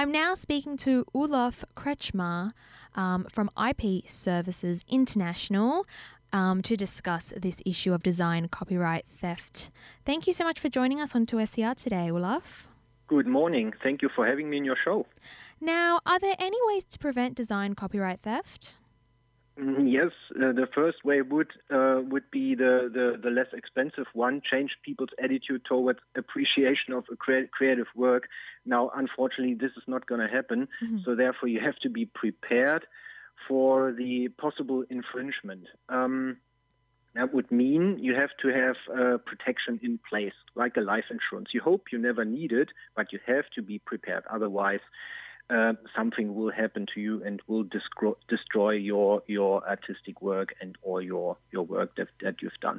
I'm now speaking to Olaf Kretschmer from IP Services International to discuss this issue of design copyright theft. Thank you so much for joining us on 2SER today, Olaf. Good morning. Thank you for having me in your show. Now, are there any ways to prevent design copyright theft? Yes, the first way would be the less expensive one, change people's attitude towards appreciation of a creative work. Now, unfortunately, this is not going to happen, so therefore you have to be prepared for the possible infringement. That would mean you have to have protection in place, like a life insurance. You hope you never need it, but you have to be prepared. Otherwise, something will happen to you and will destroy your artistic work and or your work that you've done.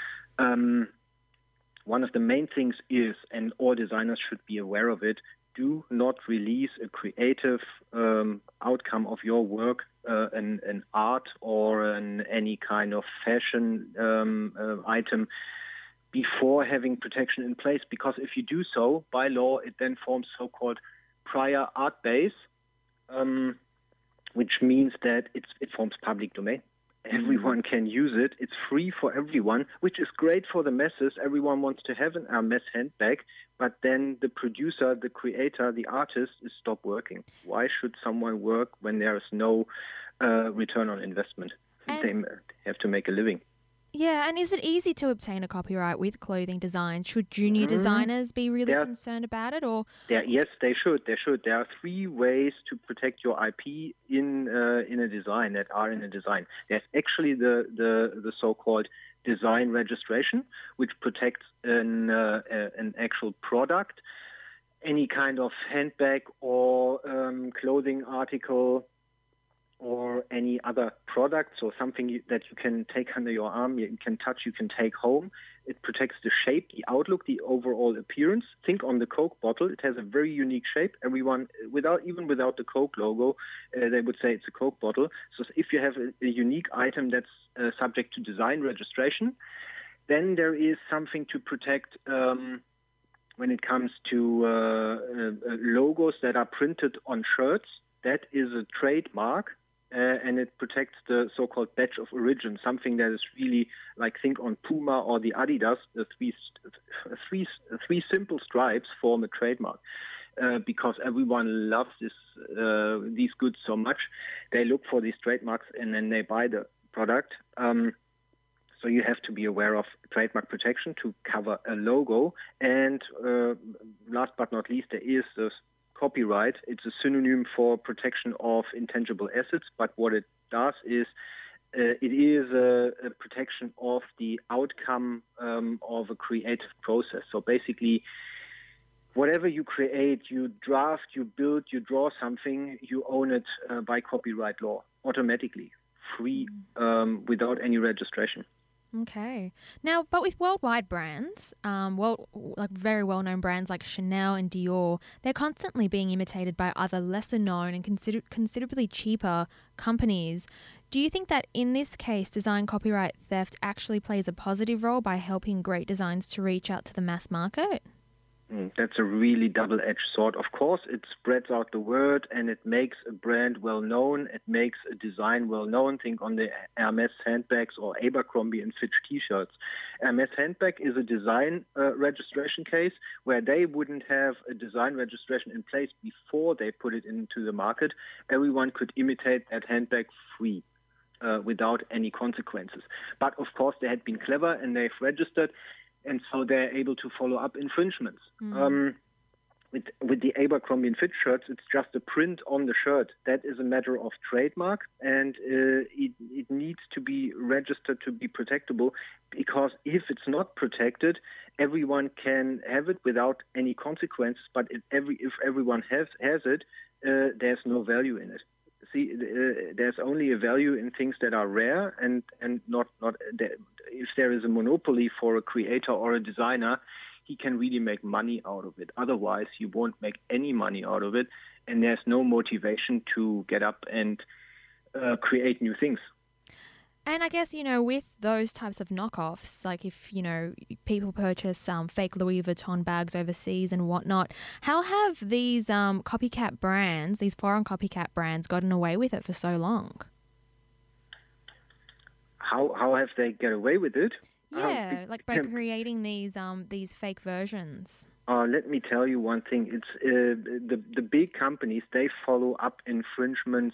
One of the main things is, and all designers should be aware of it, do not release a creative outcome of your work, an art or any kind of fashion item, before having protection in place. Because if you do so, by law, it then forms so-called prior art base, which means that it forms public domain. Everyone can use it. It's free for everyone, which is great for the masses. Everyone wants to have an Hermès handbag, but then the producer, the creator, the artist is stopped working. Why should someone work when there is no return on investment? They have to make a living. Yeah, and is it easy to obtain a copyright with clothing design? Should junior designers be really concerned about it, or? Yes, they should. There are three ways to protect your IP in a design that are in a design. There's actually the so-called design registration, which protects an actual product, any kind of handbag or clothing article, or any other product, so something that you can take under your arm, you can touch, you can take home. It protects the shape, the outlook, the overall appearance. Think on the Coke bottle. It has a very unique shape. Everyone, without the Coke logo, they would say it's a Coke bottle. So if you have a unique item that's subject to design registration, then there is something to protect when it comes to logos that are printed on shirts. That is a trademark. And it protects the so-called badge of origin, something that is really like, think on Puma or the Adidas. The three simple stripes form a trademark because everyone loves these goods so much. They look for these trademarks and then they buy the product. So you have to be aware of trademark protection to cover a logo. And last but not least, there is this copyright. It's a synonym for protection of intangible assets, but what it does is it is a protection of the outcome of a creative process. So basically, whatever you create, you draft, you build, you draw something, you own it by copyright law automatically, free, without any registration. Okay. Now, but with worldwide brands, like very well-known brands like Chanel and Dior, they're constantly being imitated by other lesser-known and considerably cheaper companies. Do you think that in this case, design copyright theft actually plays a positive role by helping great designs to reach out to the mass market? That's a really double-edged sword. Of course, it spreads out the word and it makes a brand well-known. It makes a design well-known. Think on the Hermès handbags or Abercrombie and Fitch T-shirts. Hermès handbag is a design registration case where they wouldn't have a design registration in place before they put it into the market. Everyone could imitate that handbag free. Without any consequences. But of course, they had been clever and they've registered. And so they're able to follow up infringements. With the Abercrombie and Fitch shirts, it's just a print on the shirt. That is a matter of trademark, and it needs to be registered to be protectable, because if it's not protected, everyone can have it without any consequences. But if everyone has it, there's no value in it. See, there's only a value in things that are rare and not if there is a monopoly for a creator or a designer, he can really make money out of it. Otherwise, you won't make any money out of it, and there's no motivation to get up and create new things. And I guess, with those types of knockoffs, like if, people purchase fake Louis Vuitton bags overseas and whatnot, how have these copycat brands, these foreign copycat brands, gotten away with it for so long? How have they get away with it? Yeah, like by creating these fake versions. Let me tell you one thing. It's the big companies. They follow up infringements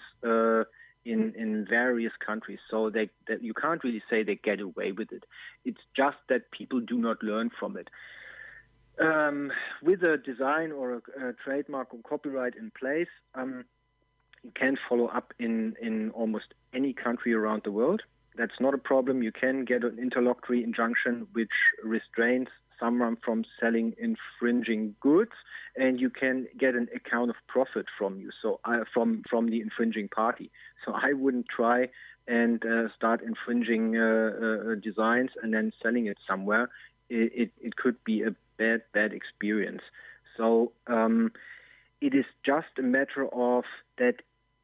in various countries, so that you can't really say they get away with it. It's just that people do not learn from it. With a design or a trademark or copyright in place, you can follow up in almost any country around the world. That's not a problem. You can get an interlocutory injunction which restrains someone from selling infringing goods, and you can get an account of profit from you. So from the infringing party. So I wouldn't try and start infringing designs and then selling it somewhere. It could be a bad experience. So it is just a matter of that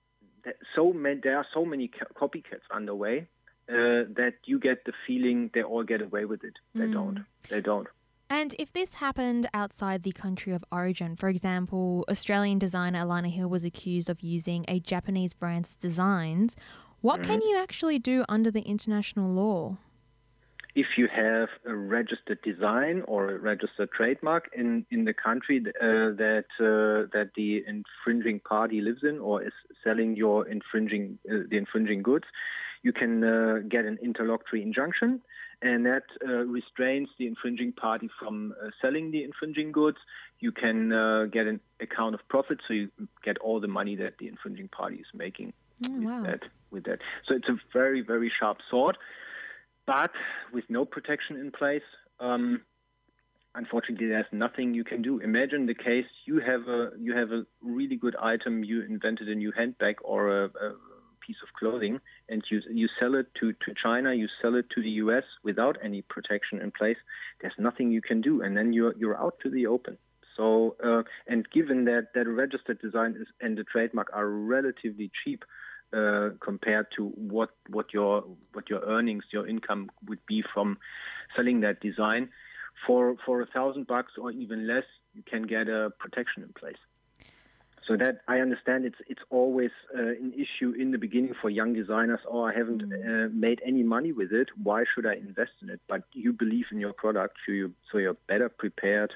there are so many copycats underway. That you get the feeling they all get away with it. They don't. They don't. And if this happened outside the country of origin, for example, Australian designer Alana Hill was accused of using a Japanese brand's designs, what can you actually do under the international law? If you have a registered design or a registered trademark in the country that the infringing party lives in or is selling your the infringing goods, you can get an interlocutory injunction, and that restrains the infringing party from selling the infringing goods. You can get an account of profit, so you get all the money that the infringing party is making with that. So it's a very, very sharp sword, but with no protection in place, unfortunately, there's nothing you can do. Imagine the case: you have a really good item, you invented a new handbag or a piece of clothing, and you sell it to China, you sell it to the US without any protection in place. There's nothing you can do, and then you're out to the open. So, and given that a registered design and the trademark are relatively cheap compared to what your earnings, your income would be from selling that design, for $1,000 or even less, you can get a protection in place. So that I understand it's always an issue in the beginning for young designers. Oh, I haven't made any money with it. Why should I invest in it? But you believe in your product, so you're better prepared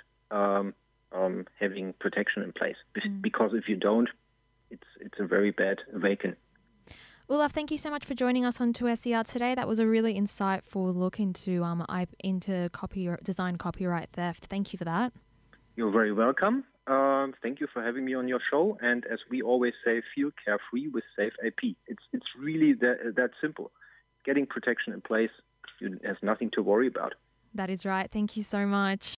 having protection in place. Because if you don't, it's a very bad awakening. Olaf, thank you so much for joining us on 2SER today. That was a really insightful look into design copyright theft. Thank you for that. You're very welcome. Thank you for having me on your show. And as we always say, feel carefree with Safe IP. It's really that simple. Getting protection in place, there's nothing to worry about. That is right. Thank you so much.